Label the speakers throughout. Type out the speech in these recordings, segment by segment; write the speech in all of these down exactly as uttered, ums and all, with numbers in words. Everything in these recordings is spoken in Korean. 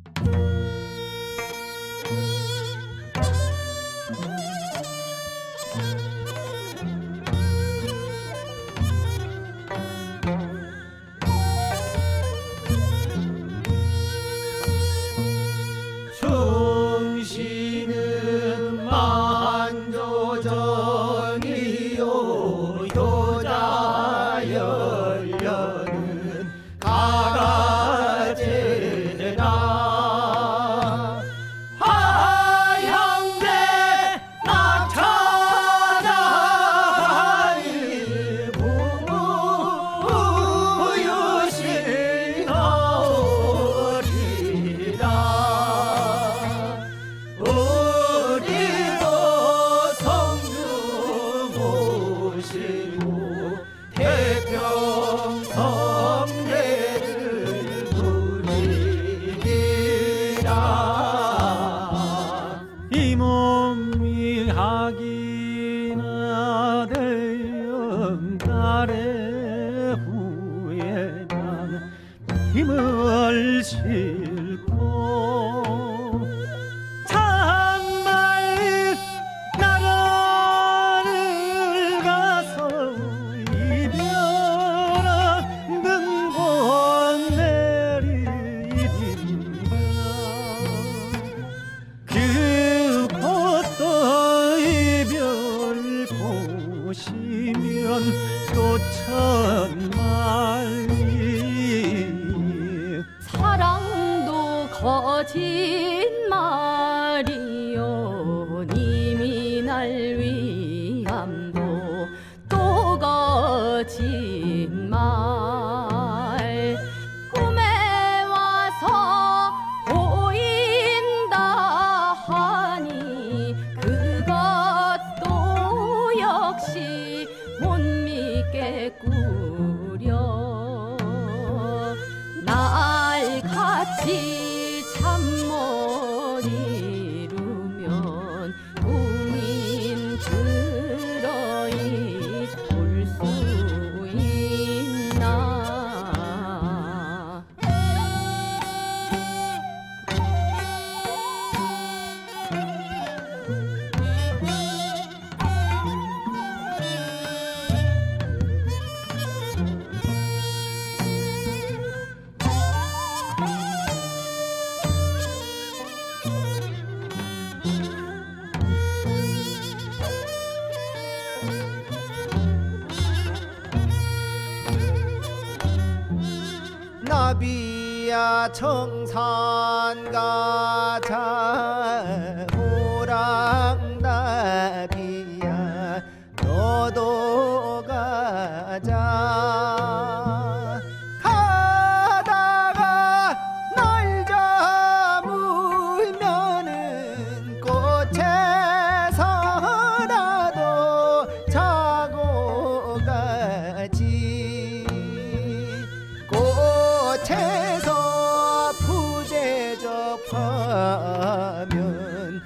Speaker 1: 충신은 만조정이요 효자 열려는 가라제나 하향대 낙차자리 부유시 나오리라. 우리도 성주 모시고 태평성례를 부리리라.
Speaker 2: 이 몸이 하기나 되었 달의 후에 난 힘을 싣고 정말 나라를 가서 이별하는 곳 내리리라. 그곳도 이별 보시면 또 천만리.
Speaker 3: 사랑도 거짓말이요 님이 날 위함도 또 거짓말. 꿈에 와서 보인다 하니 그것도 역시 못 믿겠구려. 날 같이 잠 못 이루면 꿈인 들어이 볼 수 있나.
Speaker 1: 나비야 청산 가자 호랑나비야 너도 가자. 가다가 날 잡으면은 꽃에서라도 자고 가지. 꽃에서 푸대 접하면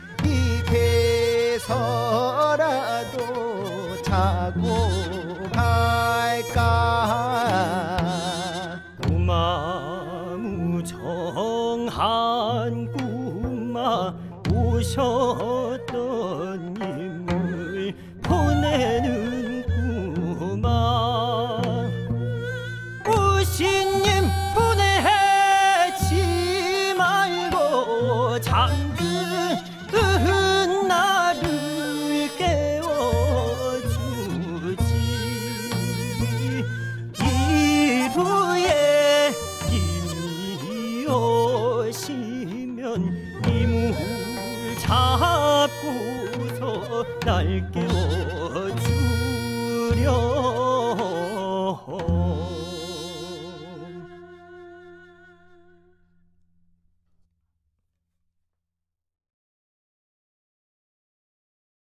Speaker 1: 잎에서라도 자고 갈까.
Speaker 2: 꿈아 무정한 꿈아 오셨던 님을 보내는 꿈아. 우신님 보내지 말고 잠든 나를 깨워주지. 이후에 님이 오시면 이물 잡고서 날 깨워